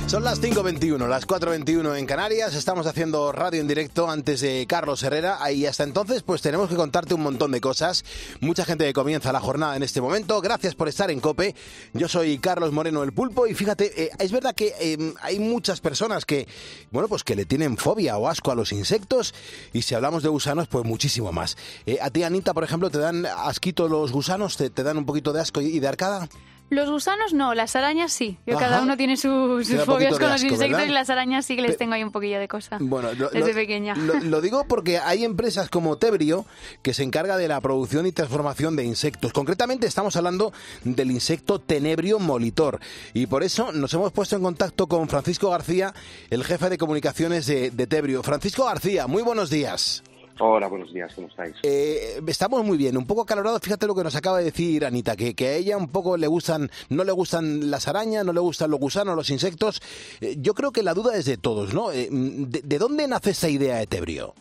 Son las 5:21, las 4:21 en Canarias. Estamos haciendo radio en directo antes de Carlos Herrera y hasta entonces pues tenemos que contarte un montón de cosas. Mucha gente que comienza la jornada en este momento. Gracias por estar en COPE. Yo soy Carlos Moreno el Pulpo y fíjate, es verdad que hay muchas personas que, bueno, pues que le tienen fobia o asco a los insectos y si hablamos de gusanos, pues muchísimo más. A ti, Anita, por ejemplo, ¿te dan asquito los gusanos? ¿Te dan un poquito de asco y de arcada? Los gusanos no, las arañas sí. Ajá. Cada uno tiene sus fobias con los asco, insectos, ¿verdad? Y las arañas sí que les tengo ahí un poquillo de cosa. Bueno, desde pequeña. Lo digo porque hay empresas como Tebrio que se encarga de la producción y transformación de insectos. Concretamente estamos hablando del insecto Tenebrio molitor. Y por eso nos hemos puesto en contacto con Francisco García, el jefe de comunicaciones de Tebrio. Francisco García, muy buenos días. Hola, buenos días, ¿cómo estáis? Estamos muy bien, un poco acalorados. Fíjate lo que nos acaba de decir Anita, que a ella un poco no le gustan las arañas, no le gustan los gusanos, los insectos. Yo creo que la duda es de todos, ¿no? ¿De dónde nace esta idea de Tebrio?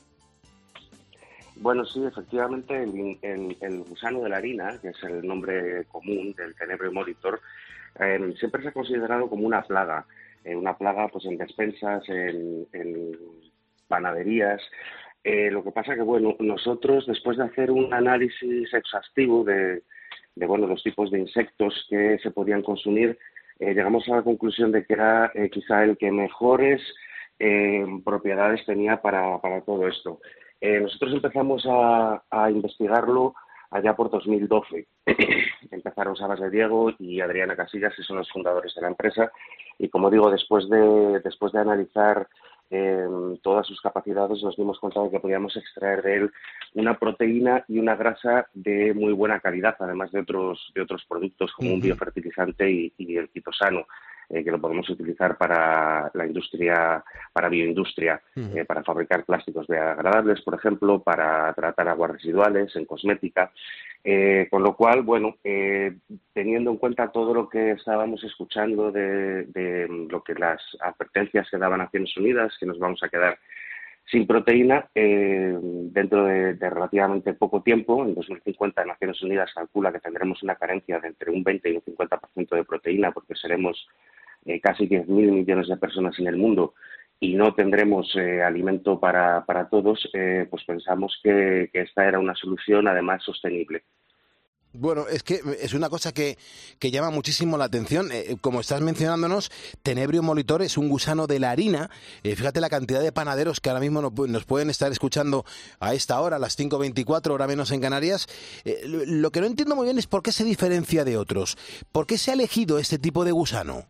Bueno, sí, efectivamente, el gusano de la harina, que es el nombre común del Tenebrio molitor, siempre se ha considerado como una plaga pues en despensas, en panaderías. Lo que pasa que, bueno, nosotros, después de hacer un análisis exhaustivo de los tipos de insectos que se podían consumir, llegamos a la conclusión de que era quizá el que mejores propiedades tenía para todo esto. Nosotros empezamos a investigarlo allá por 2012. Empezaron Sabas de Diego y Adriana Casillas, que son los fundadores de la empresa, y como digo, después de analizar todas sus capacidades, nos dimos cuenta de que podíamos extraer de él una proteína y una grasa de muy buena calidad, además de otros productos como un biofertilizante y el quitosano, que lo podemos utilizar para la industria, para bioindustria, para fabricar plásticos biodegradables, por ejemplo, para tratar aguas residuales, en cosmética. Con lo cual, bueno, teniendo en cuenta todo lo que estábamos escuchando de lo que las advertencias que daban Naciones Unidas, que nos vamos a quedar sin proteína dentro de relativamente poco tiempo. En 2050 Naciones Unidas calcula que tendremos una carencia de entre un 20 y un 50% de proteína, porque seremos casi 10.000 millones de personas en el mundo y no tendremos alimento para todos. Pues pensamos que esta era una solución además sostenible. Bueno, es que es una cosa que llama muchísimo la atención. Como estás mencionándonos, Tenebrio molitor es un gusano de la harina. Fíjate la cantidad de panaderos que ahora mismo nos pueden estar escuchando a esta hora, a las 5:24, hora menos en Canarias. Lo que no entiendo muy bien es por qué se diferencia de otros. ¿Por qué se ha elegido este tipo de gusano?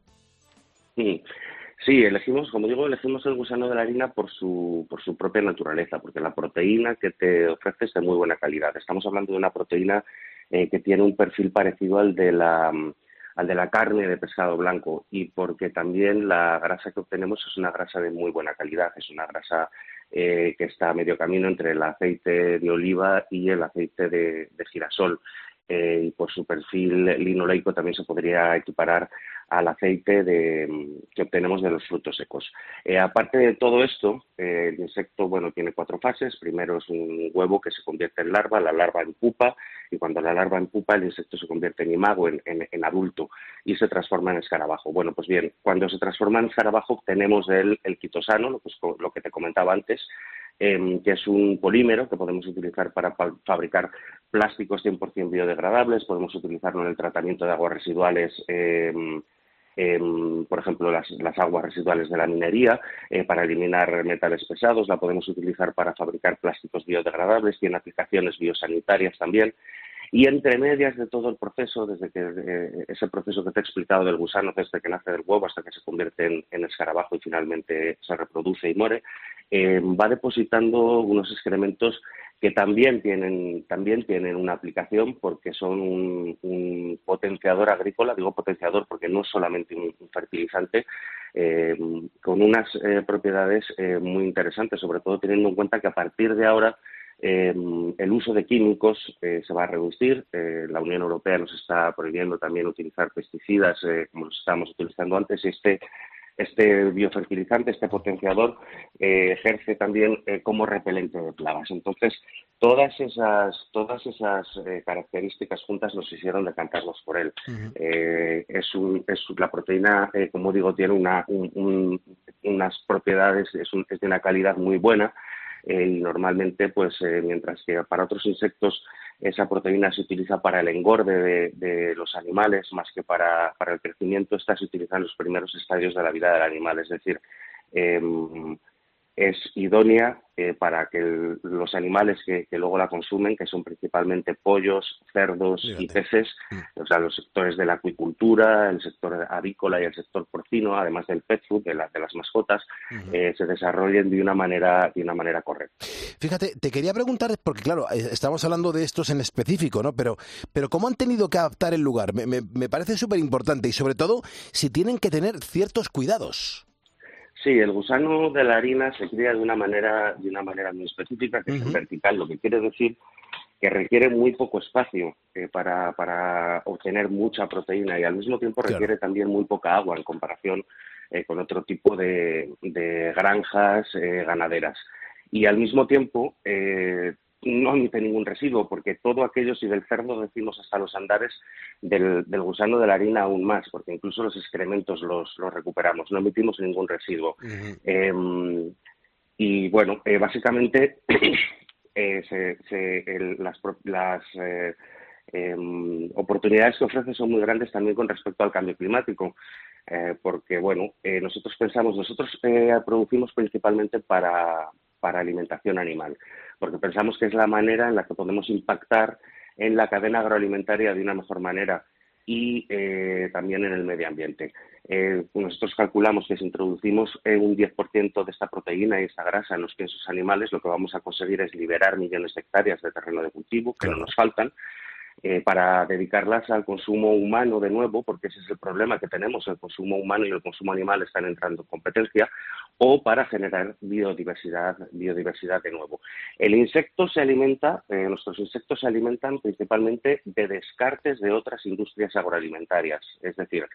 Sí, elegimos el gusano de la harina por su propia naturaleza, porque la proteína que te ofrece es de muy buena calidad. Estamos hablando de una proteína que tiene un perfil parecido al de la carne de pescado blanco, y porque también la grasa que obtenemos es una grasa de muy buena calidad, es una grasa que está a medio camino entre el aceite de oliva y el aceite de girasol. Y por su perfil linoleico también se podría equiparar al aceite que obtenemos de los frutos secos. Aparte de todo esto, el insecto tiene 4 fases. Primero es un huevo que se convierte en larva, la larva en pupa, y cuando la larva en pupa el insecto se convierte en imago, en adulto, y se transforma en escarabajo. Bueno, pues bien, cuando se transforma en escarabajo obtenemos de él el quitosano, lo que te comentaba antes, que es un polímero que podemos utilizar para fabricar plásticos 100% biodegradables. Podemos utilizarlo en el tratamiento de aguas residuales, por ejemplo, las aguas residuales de la minería, para eliminar metales pesados. La podemos utilizar para fabricar plásticos biodegradables, tiene aplicaciones biosanitarias también. Y entre medias de todo el proceso, desde que ese proceso que te he explicado del gusano, desde que nace del huevo hasta que se convierte en escarabajo y finalmente se reproduce y muere, va depositando unos excrementos que también tienen una aplicación, porque son un potenciador agrícola. Digo potenciador porque no es solamente un fertilizante, con unas propiedades muy interesantes, sobre todo teniendo en cuenta que a partir de ahora el uso de químicos se va a reducir. La Unión Europea nos está prohibiendo también utilizar pesticidas como los estábamos utilizando antes, y este biofertilizante, este potenciador, ejerce también como repelente de plagas. Entonces, todas esas características juntas nos hicieron decantarnos por él. La proteína, como digo, tiene unas propiedades, es de una calidad muy buena, y normalmente, pues, mientras que para otros insectos esa proteína se utiliza para el engorde de los animales más que para el crecimiento, esta se utiliza en los primeros estadios de la vida del animal, es decir, es idónea para que los animales que luego la consumen, que son principalmente pollos, cerdos y peces, o sea, los sectores de la acuicultura, el sector avícola y el sector porcino, además del pet food, de las mascotas, se desarrollen de una manera correcta. Fíjate, te quería preguntar, porque claro, estamos hablando de estos en específico, ¿no? Pero ¿cómo han tenido que adaptar el lugar? Me parece súper importante y sobre todo si tienen que tener ciertos cuidados. Sí, el gusano de la harina se cría de una manera muy específica, que es en vertical, lo que quiere decir que requiere muy poco espacio para obtener mucha proteína y al mismo tiempo requiere también muy poca agua en comparación con otro tipo de granjas ganaderas. Y al mismo tiempo no emite ningún residuo, porque todo aquello, si del cerdo decimos hasta los andares, del gusano de la harina aún más, porque incluso los excrementos los recuperamos, no emitimos ningún residuo. Y bueno, básicamente las oportunidades que ofrece son muy grandes también con respecto al cambio climático, porque bueno, nosotros producimos principalmente para alimentación animal, porque pensamos que es la manera en la que podemos impactar en la cadena agroalimentaria de una mejor manera y también en el medio ambiente. Nosotros calculamos que si introducimos un 10% de esta proteína y esta grasa en los piensos animales, lo que vamos a conseguir es liberar millones de hectáreas de terreno de cultivo que no nos faltan, para dedicarlas al consumo humano de nuevo, porque ese es el problema que tenemos, el consumo humano y el consumo animal están entrando en competencia, o para generar biodiversidad de nuevo. El insecto se alimenta, nuestros insectos se alimentan principalmente de descartes de otras industrias agroalimentarias, es decir,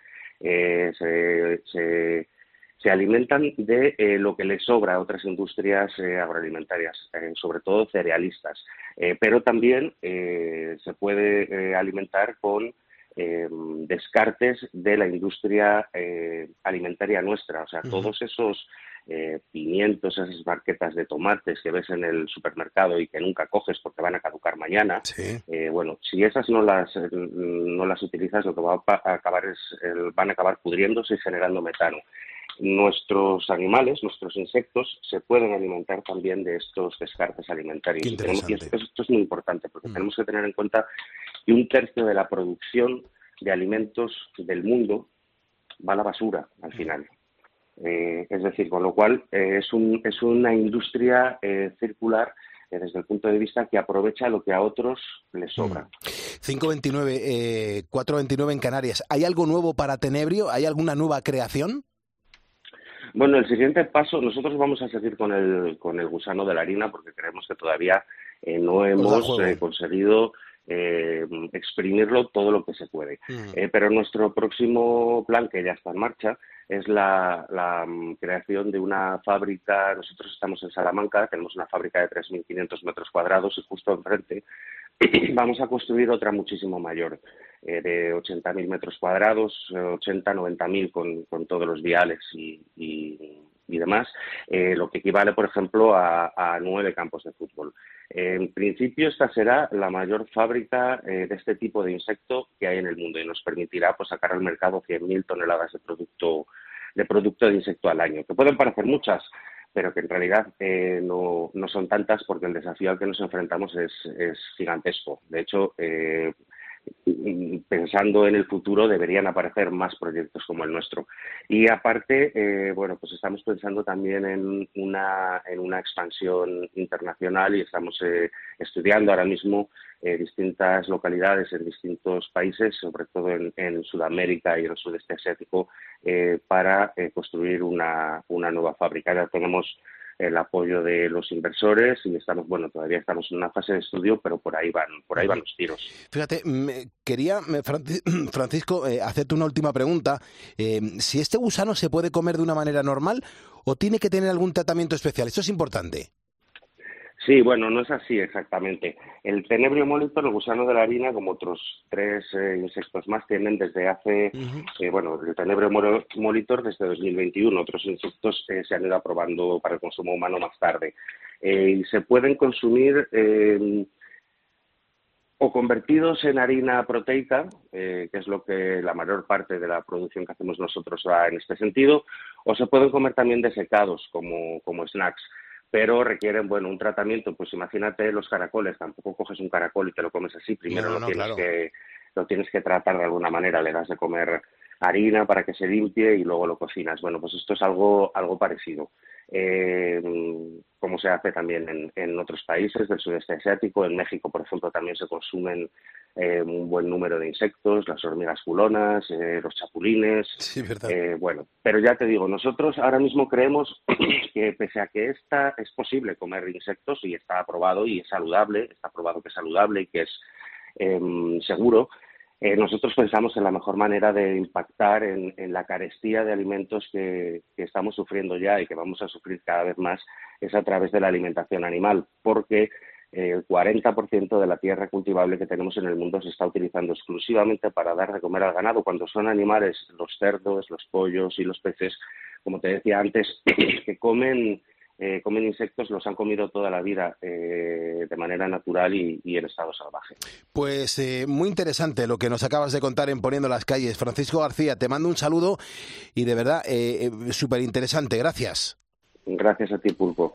se alimentan de lo que les sobra a otras industrias agroalimentarias, sobre todo cerealistas, pero también se puede alimentar con descartes de la industria alimentaria nuestra, o sea, todos esos pimientos, esas barquetas de tomates que ves en el supermercado y que nunca coges porque van a caducar mañana, bueno, si esas no las utilizas, lo que van a acabar pudriéndose y generando metano. Nuestros animales, nuestros insectos, se pueden alimentar también de estos descartes alimentarios. Y esto es muy importante, porque tenemos que tener en cuenta que 1/3 de la producción de alimentos del mundo va a la basura al final. Es decir, con lo cual es una industria circular desde el punto de vista que aprovecha lo que a otros les sobra. 5.29, 4.29 en Canarias. ¿Hay algo nuevo para Tenebrio? ¿Hay alguna nueva creación? Bueno, el siguiente paso, nosotros vamos a seguir con el gusano de la harina porque creemos que todavía no hemos conseguido exprimirlo todo lo que se puede. Pero nuestro próximo plan, que ya está en marcha, es la creación de una fábrica. Nosotros estamos en Salamanca, tenemos una fábrica de 3.500 metros cuadrados y justo enfrente vamos a construir otra muchísimo mayor, de 80.000 metros cuadrados, 90.000 con todos los viales y demás, lo que equivale, por ejemplo, a 9 campos de fútbol. En principio, esta será la mayor fábrica de este tipo de insecto que hay en el mundo y nos permitirá pues sacar al mercado 100.000 toneladas de producto de insecto al año, que pueden parecer muchas, pero que en realidad no son tantas porque el desafío al que nos enfrentamos es gigantesco. De hecho, pensando en el futuro deberían aparecer más proyectos como el nuestro. Y aparte, bueno, pues estamos pensando también en una expansión internacional y estamos estudiando ahora mismo distintas localidades en distintos países, sobre todo en Sudamérica y en el sudeste asiático, para construir una nueva fábrica. Ya tenemos el apoyo de los inversores y todavía estamos en una fase de estudio, pero por ahí van los tiros. Fíjate, quería, Francisco, hacerte una última pregunta. Si este gusano se puede comer de una manera normal o tiene que tener algún tratamiento especial, esto es importante. Sí, bueno, no es así exactamente. El Tenebrio molitor, el gusano de la harina, como otros 3 insectos más, tienen desde hace, el Tenebrio molitor desde 2021. Otros insectos se han ido aprobando para el consumo humano más tarde. Y se pueden consumir o convertidos en harina proteica, que es lo que la mayor parte de la producción que hacemos nosotros va en este sentido, o se pueden comer también desecados como snacks, pero requieren, un tratamiento. Pues imagínate los caracoles, tampoco coges un caracol y te lo comes así, primero lo tienes que tratar de alguna manera, le das de comer harina para que se limpie y luego lo cocinas. Bueno, pues esto es algo parecido. Como se hace también en otros países del sudeste asiático. En México, por ejemplo, también se consumen un buen número de insectos, las hormigas culonas, los chapulines. Sí, verdad. Pero ya te digo, nosotros ahora mismo creemos que pese a que es posible comer insectos y está aprobado y es saludable, está probado que es saludable y que es seguro, nosotros pensamos en la mejor manera de impactar en la carestía de alimentos que estamos sufriendo ya y que vamos a sufrir cada vez más es a través de la alimentación animal, porque el 40% de la tierra cultivable que tenemos en el mundo se está utilizando exclusivamente para dar de comer al ganado, cuando son animales, los cerdos, los pollos y los peces, como te decía antes, que comen insectos, los han comido toda la vida de manera natural y en estado salvaje. Pues muy interesante lo que nos acabas de contar en Poniendo las Calles. Francisco García, te mando un saludo y de verdad súper interesante. Gracias. Gracias a ti, Pulpo.